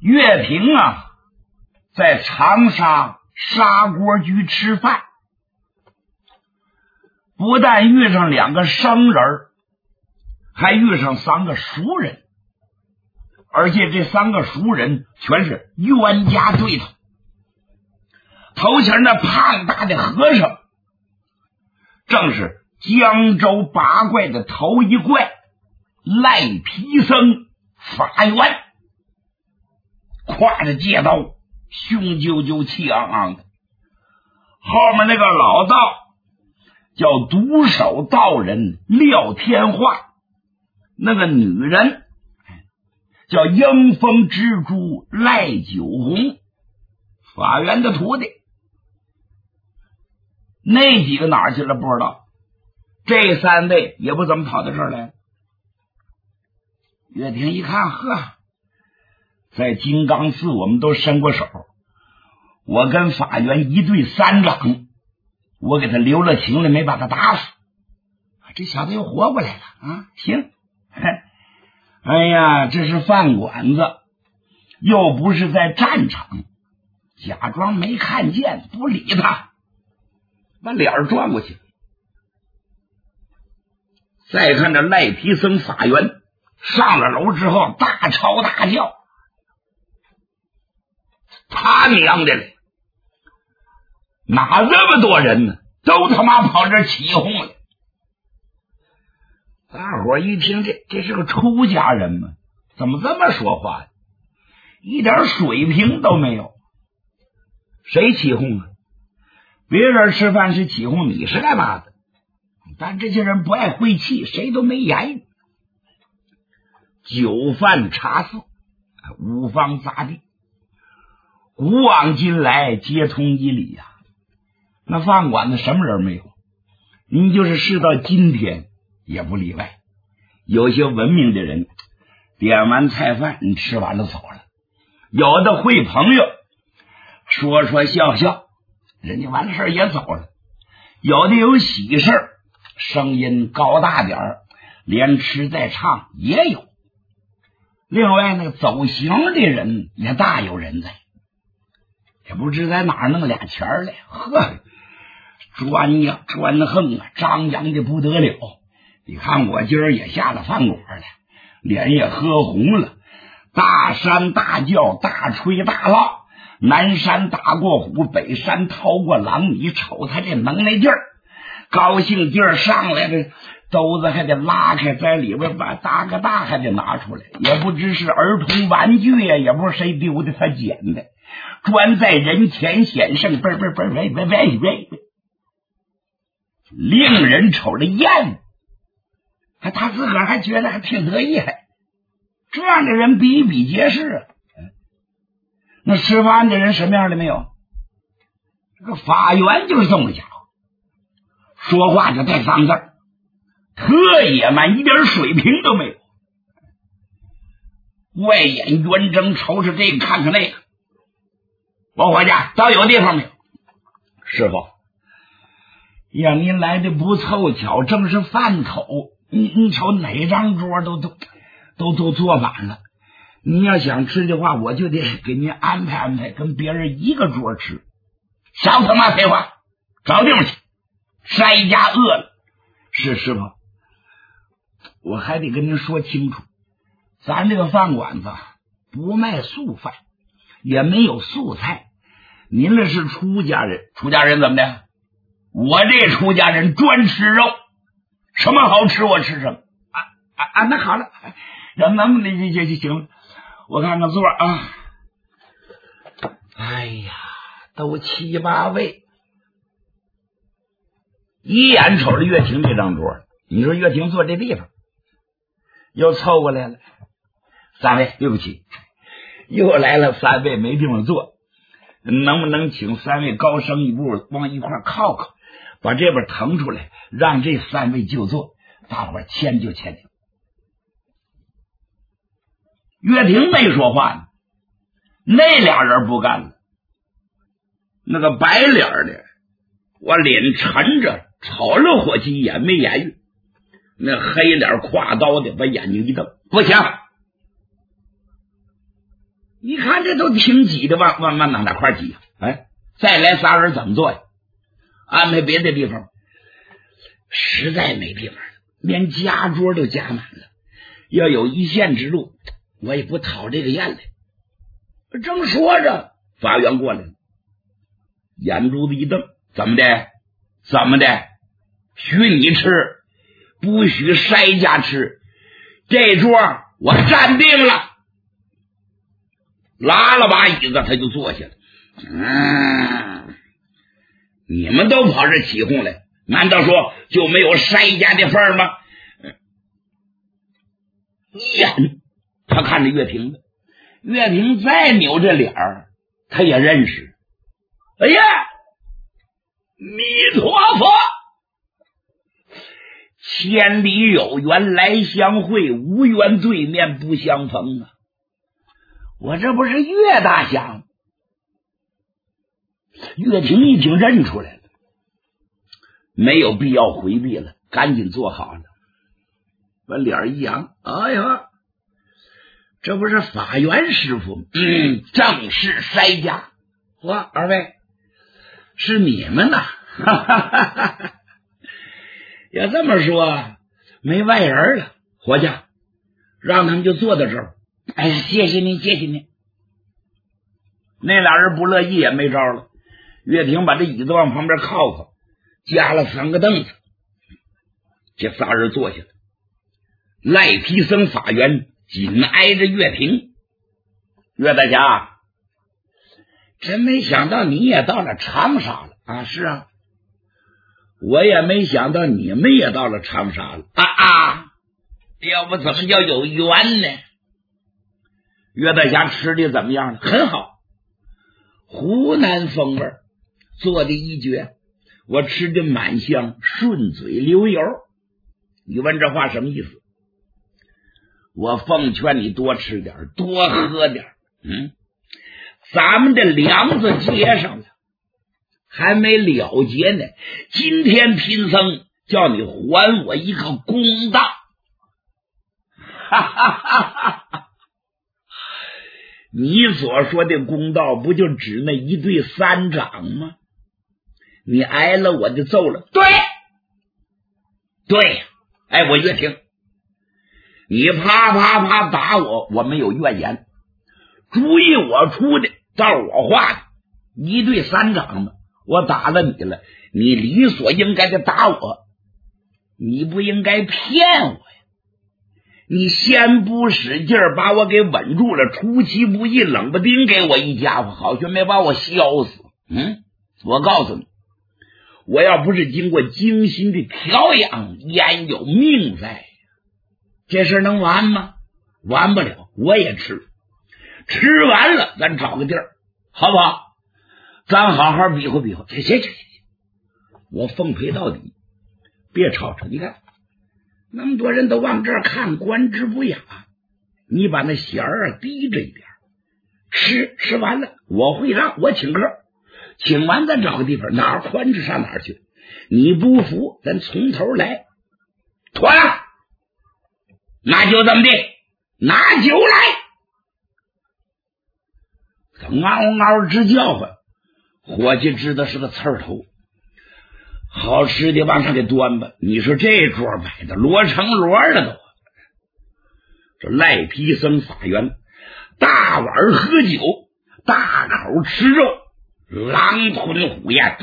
岳平啊，在长沙砂锅居吃饭，不但遇上2个生人，还遇上3个熟人，而且这3个熟人全是冤家对头。头前那胖大的和尚，正是江州八怪的头一怪赖皮僧法源，挎着戒刀，雄赳赳气昂昂的。后面那个老道叫独守道人廖天化，那个女人叫迎风蜘蛛赖九红，法源的徒弟。那几个哪儿去了不知道，这3位也不怎么跑到这儿来。岳霆一看，呵，在金刚寺我们都伸过手，我跟法源一对3掌，我给他留了情了，没把他打死，这小子又活过来了啊！行，哎呀，这是饭馆子，又不是在战场，假装没看见，不理他，把脸转过去。再看这赖皮僧法源上了楼之后大吵大叫，他娘的嘞，哪这么多人呢？都他妈跑这起哄了。大伙一听，这是个出家人吗？怎么这么说话呀？一点水平都没有。谁起哄啊？别人吃饭是起哄，你是干嘛的？但这些人不爱晦气，谁都没言语。酒饭茶肆，五方杂地，古往今来皆通一理呀。那饭馆子什么人没有？你就是事到今天也不例外。有些文明的人点完菜饭，你吃完了走了；有的会朋友说说笑笑，人家完了事也走了；有的有喜事，声音高大点儿，连吃带唱也有。另外那个走行的人也大有人在，也不知在哪儿弄俩钱来，呵，专呀专横啊，张扬的不得了。你看我今儿也下了饭馆了，脸也喝红了，大山大叫，大吹大唠，南山打过虎，北山掏过狼，你瞅他这能耐劲儿，高兴劲儿上来了，兜子还得拉开，在里边把大哥大还得拿出来，也不知是儿童玩具呀，也不是谁丢的他捡的，专在人前显圣，喂，令人瞅着厌，他自个儿还觉得还挺得意，这样的人比比皆是啊。那吃饭的人什么样的没有？这个法源就是这么个家伙，说话就带脏字，特野蛮，一点水平都没有。外眼圆睁，瞅瞅这个看看那个。包伙计，倒有地方没有？师傅呀，您来的不凑巧，正是饭口，你瞅哪张桌都坐满了。你要想吃的话，我就得给您安排安排，跟别人一个桌吃。少他妈废话，找地方去。筛家饿了。是师傅，我还得跟您说清楚，咱这个饭馆子不卖素饭，也没有素菜。您这是出家人，出家人怎么的？我这出家人专吃肉，什么好吃我吃什么。那好了，能不能就行了？我看看座啊。哎呀，都7、8位。一眼瞅着岳霆这张桌，你说岳霆坐这地方，又凑过来了。3位，对不起，又来了3位没地方坐，能不能请3位高升一步，往一块靠靠，把这边腾出来，让这3位就坐，大伙签就签。岳霆没说话呢，那俩人不干了。那个白脸的，我脸沉着，瞅了伙计一眼，没言语。那黑脸挎刀的，把眼睛一瞪，不行， 你看这都挺挤的，往哪块挤呀？哎，再来仨人怎么做呀？安排别的地方，实在没地方了，连夹桌都夹满了。要有一线之路，我也不讨这个厌来。正说着，法院过来了，眼珠子一瞪，怎么的？许你吃，不许筛家吃。这桌我站定了。拉了把椅子，他就坐下了。你们都跑这起哄来，难道说就没有筛家的份儿吗？一眼，他看着岳平了。岳平再扭着脸儿，他也认识。哎呀，弥陀佛！千里有缘来相会，无缘对面不相逢啊！我这不是岳大侠？岳平一听认出来了，没有必要回避了，赶紧坐好了，把脸一扬。哎呀，这不是法源师傅吗？正是筛家。哇，二位是你们呐！要这么说，没外人了。伙计，让他们就坐到这儿。哎，谢谢您。那俩人不乐意也没招了。岳平把这椅子往旁边靠，加了3个凳子，这仨人坐下了。赖皮僧法源紧挨着岳平。岳大侠，真没想到你也到了长沙了啊！是啊，我也没想到你们也到了长沙了要不怎么叫有缘呢？岳大侠吃的怎么样了？很好，湖南风味做的一绝，我吃的满香，顺嘴流油。你问这话什么意思？我奉劝你多吃点，多喝点。咱们的梁子接上了，还没了结呢。今天贫僧叫你还我一个公道。你所说的公道，不就指那一对3掌吗？你挨了我就揍了。对，哎，我岳平，你啪打我，我没有怨言。主意我出的，照我画的，一对3掌嘛，我打了你了，你理所应该的打我，你不应该骗我呀！你先不使劲把我给稳住了，出其不意冷不丁给我一家伙，好像没把我削死。我告诉你，我要不是经过精心的调养，焉有命在？这事能完吗？完不了，我也吃完了，咱找个地儿，好不好？咱好好比划比划。行，我奉陪到底，别吵吵。你看那么多人都往这儿看，观之不雅，你把那弦儿低着一点，吃完了我会让，我请客，请完咱找个地方，哪儿宽敞上哪儿去。你不服，咱从头来。妥了，那就这么的，拿酒来。他嗷直叫唤，伙计知道是个刺儿头，好吃的往上给端吧。你说这桌摆的罗成罗的都，这赖皮僧法源大碗喝酒，大口吃肉，狼吞虎咽，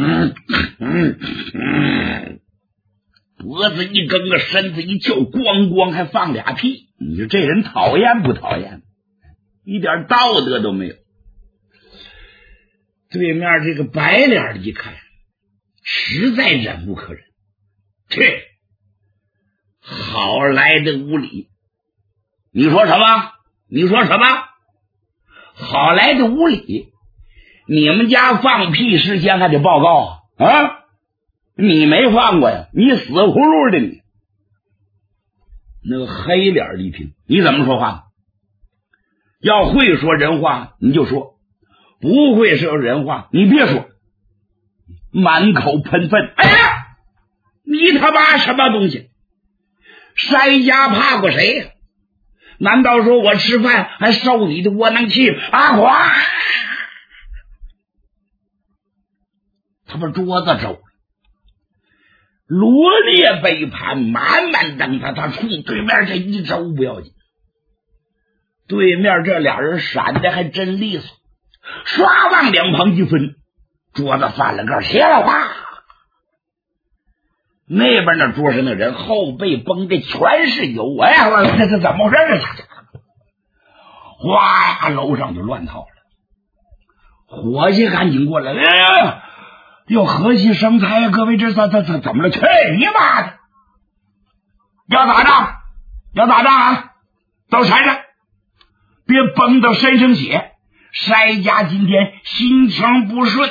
脖子一梗，身子一翘，咣还放俩屁。你说这人讨厌不讨厌？一点道德都没有。对面这个白脸的一看，实在忍无可忍，好来的无礼！你说什么？好来的无礼！你们家放屁事先还得报告啊！你没放过呀？你死葫芦的你！那个黑脸一听，你怎么说话？要会说人话你就说，不会说人话你别说，满口喷粪。哎呀，你他妈什么东西？筛家怕过谁呀？ 难道说我吃饭还受你的窝囊气啊？哗！他把桌子肘了，罗列杯盘，满满当他冲对面这一肘不要紧，对面这俩人闪的还真利索，唰往两旁一分，桌子翻了个斜了，哗！那边那桌上的人后背绷的全是油，哎呀，这是怎么回事？哗，楼上就乱套了。伙计赶紧过来，要和气生财呀！各位，这怎么了？去你妈的！要打仗？要打仗啊！到山上，别崩到身上血。筛家今天心情不顺。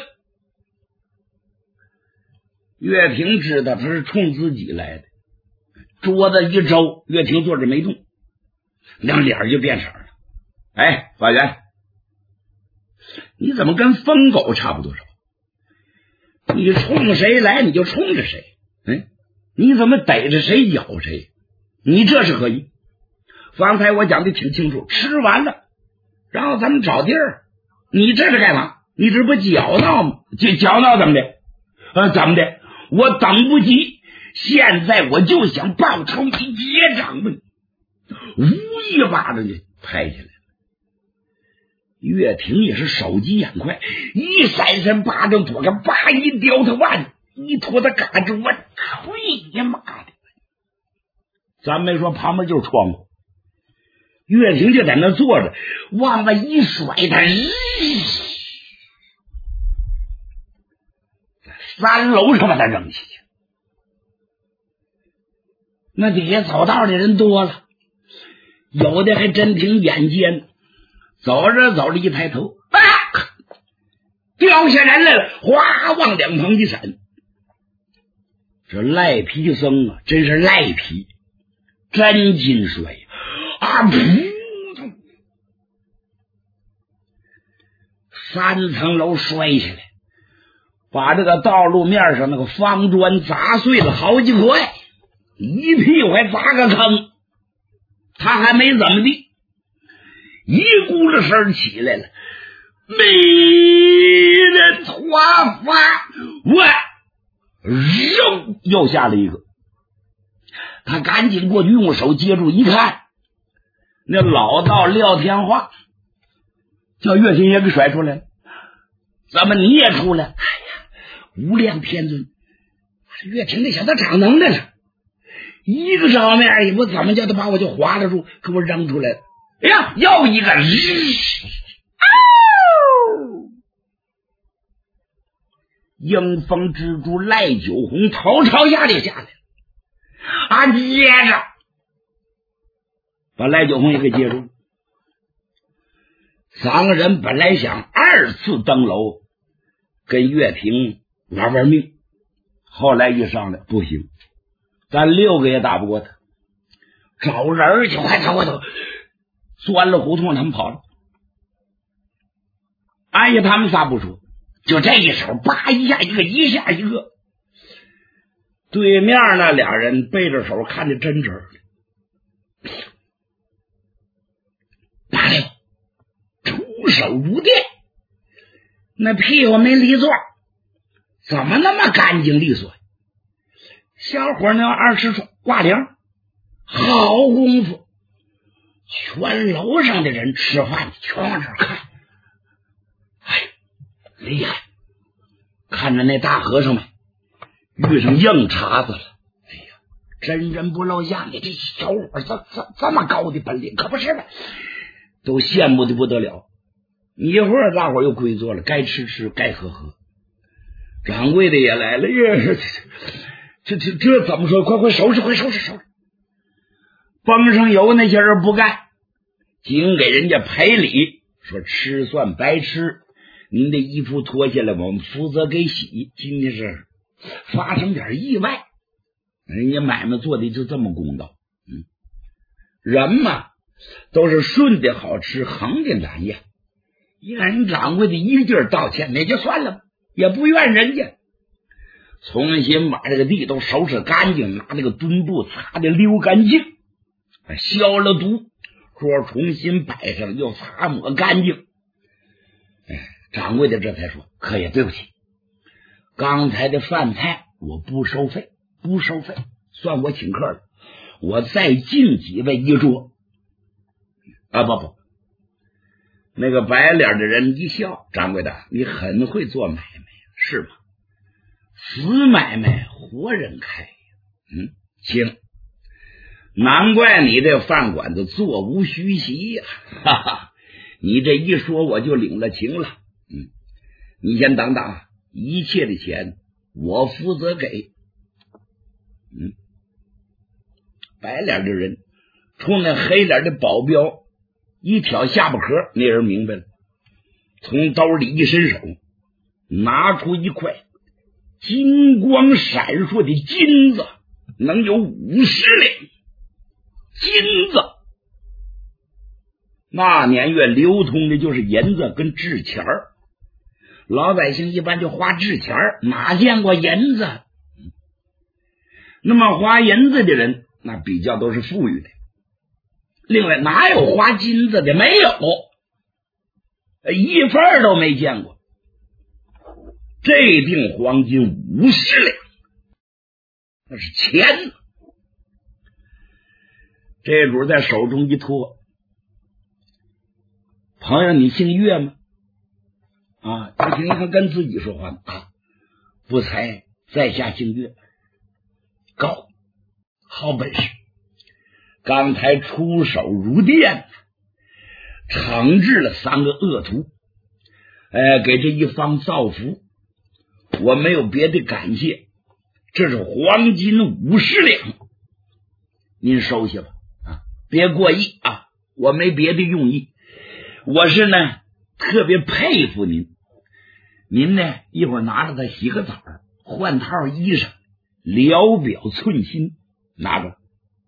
岳平知道他是冲自己来的，桌子一周，岳平坐着没动，那脸就变色了。哎，法元，你怎么跟疯狗差不多少？你冲谁来你就冲着谁，你怎么逮着谁咬谁？你这是何意？方才我讲的挺清楚，吃完了然后咱们找地儿，你这是干嘛？你这不搅闹吗？搅闹怎么的？怎么的？我等不及，现在我就想报仇，你结账吧！无一巴掌就拍下来了。岳平也是手疾眼快，一闪身巴掌躲开，叭一叼他腕子，一拖他嘎吱，我呸呀妈的！咱没说旁边就是窗户，岳平就在那坐着，往外一甩他，3楼上把他扔下去。那底下走道的人多了，有的还真挺眼尖，走着走着一抬头，掉下人来了，哗往两旁一闪。这赖皮僧啊，真是赖皮，真金摔啊！噗，3层楼摔下来，把这个道路面上那个方砖砸碎了好几块，一屁股还砸个坑。他还没怎么地，一咕噜声起来了，没人花发，我肉又下了一个。他赶紧过去用手接住，一看那老道廖天化叫岳平也给甩出来了。怎么你也出来？哎呀，无量天尊，岳平那小子长能耐了，一个照面也不怎么叫他把我就划拉住，给我扔出来了。哎呀，又一个迎风蜘蛛赖九红头朝下就下来了，接着把赖九红也给接住。3个人本来想2次登楼跟岳平玩玩命，后来一商量不行，咱6个也打不过他，找人去，快走快走！钻了胡同他们跑了。哎呀，他们仨不说，就这一手叭一下一个，一下一个。对面那俩人背着手看得真真的，大溜出手如电，那屁股没离座，怎么那么干净利索？小伙那20挂铃，好功夫！全楼上的人吃饭全往这儿看，哎，厉害！看着那大和尚们遇上硬茬子了，哎呀，真人不露相，你这小伙这么高的本领，可不是吗？都羡慕的不得了。一会儿大伙又归坐了，该吃吃，该喝喝。掌柜的也来了，这怎么说？快收拾，快收拾！崩上油那些人不干，仅给人家赔礼，说吃算白吃，您的衣服脱下来，我们负责给洗。今天是发生点意外，人家买卖做的就这么公道。人嘛都是顺的好吃，横的难呀。一看人掌柜的一劲儿道歉，那就算了，也不怨人家。重新把这个地都收拾干净，拿那个墩布擦的溜干净，消了毒， 桌重新摆上，又擦抹干净。掌柜的这才说：“客爷，对不起，刚才的饭菜我不收费，算我请客了。我再敬几位一桌。”不，那个白脸的人一笑：“掌柜的，你很会做买卖，是吗？死买卖活人开。行，难怪你这饭馆子座无虚席呀！哈哈，你这一说我就领了情了。你先等等，一切的钱我负责给。”白脸的人冲那黑脸的保镖一挑下巴壳，那人明白了，从兜里一伸手，拿出一块金光闪烁的金子，能有50两。金子那年月流通的就是银子跟纸钱儿，老百姓一般就花纸钱儿，哪见过银子？那么花银子的人那比较都是富裕的。另外哪有花金子的？没有，一份都没见过。这锭黄金50两，那是钱。这主在手中一托：“朋友，你姓岳吗？”岳平一看跟自己说话呢，不才在下姓岳，高，好本事，刚才出手如电，惩治了3个恶徒，给这一方造福。我没有别的感谢，这是黄金50两，您收下吧，别过意啊，我没别的用意，我是呢特别佩服您。您呢一会儿拿着它洗个澡，换套衣裳，聊表寸心，拿着。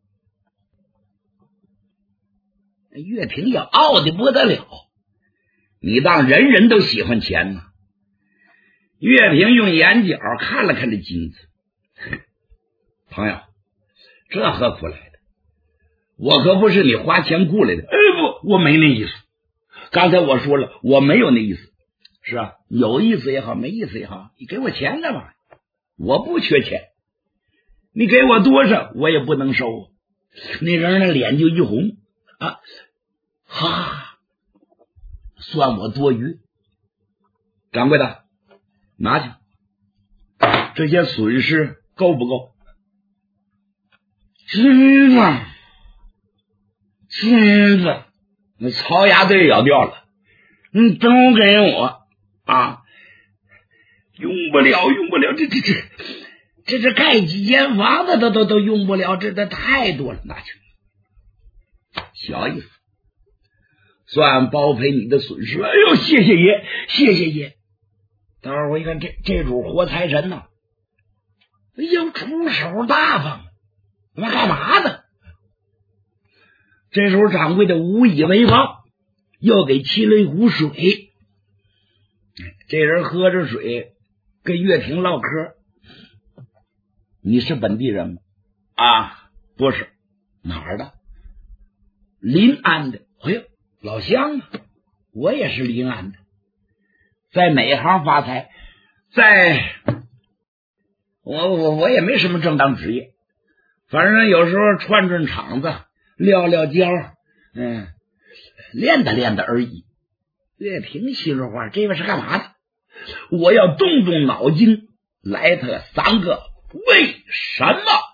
岳平也傲得不得了，你当人人都喜欢钱吗？岳平用眼角看了看这金子：“朋友，这何苦来的？我可不是你花钱雇来的。”不，我没那意思。刚才我说了，我没有那意思。是啊，有意思也好，没意思也好，你给我钱干嘛？我不缺钱，你给我多少我也不能收。那人的脸就一红，算我多余。掌柜的，拿去，这些损失够不够？金子，那槽牙都咬掉了，你都给我用不了，这盖几间房子都用不了，这太多了，拿去，小意思，算包赔你的损失。谢谢爷，谢谢爷。待会儿我一看，这主活财神呐，出手大方，他妈干嘛呢？这时候掌柜的无以为报，又给沏了一壶水。这人喝着水，跟岳平唠嗑：“你是本地人吗？”“不是。”“哪儿的？”“临安的。”“老乡啊，我也是临安的。在哪行发财？我也没什么正当职业，反正有时候串场子，撂跤，练的而已。”岳平心说话，这位是干嘛的？我要动脑筋，来他3个为什么。